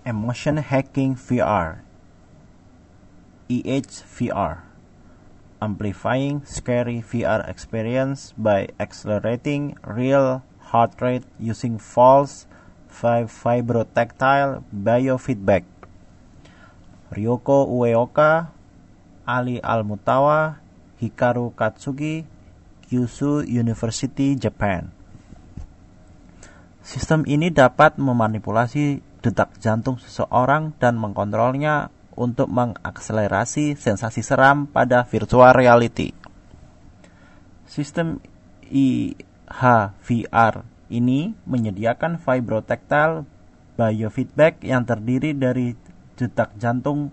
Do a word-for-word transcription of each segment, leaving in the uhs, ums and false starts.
Emotion Hacking V R E H V R, amplifying scary V R experience by accelerating real heart rate using false vibrotactile biofeedback. Ryoko Ueoka, Ali Almutawa, Hikaru Katsugi, Kyushu University, Japan. Sistem ini dapat memanipulasi detak jantung seseorang dan mengkontrolnya untuk mengakselerasi sensasi seram pada virtual reality. Sistem E H V R ini menyediakan vibrotactile biofeedback yang terdiri dari detak jantung.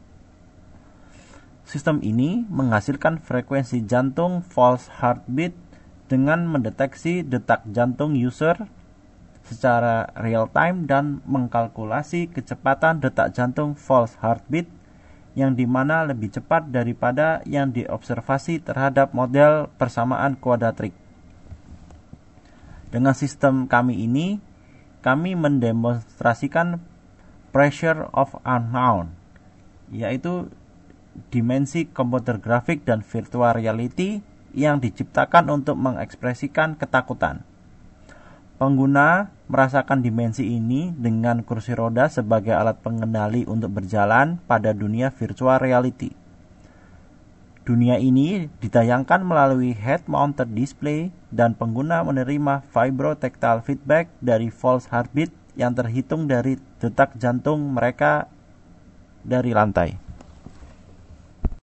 Sistem ini menghasilkan frekuensi jantung false heartbeat dengan mendeteksi detak jantung user secara real time dan mengkalkulasi kecepatan detak jantung false heartbeat yang dimana lebih cepat daripada yang diobservasi terhadap model persamaan kuadratrik. Dengan sistem kami ini, kami mendemonstrasikan pressure of unknown, yaitu dimensi komputer grafik dan virtual reality yang diciptakan untuk mengekspresikan ketakutan. Pengguna merasakan dimensi ini dengan kursi roda sebagai alat pengendali untuk berjalan pada dunia virtual reality. Dunia ini ditayangkan melalui head-mounted display dan pengguna menerima vibrotactile feedback dari false heartbeat yang terhitung dari detak jantung mereka dari lantai.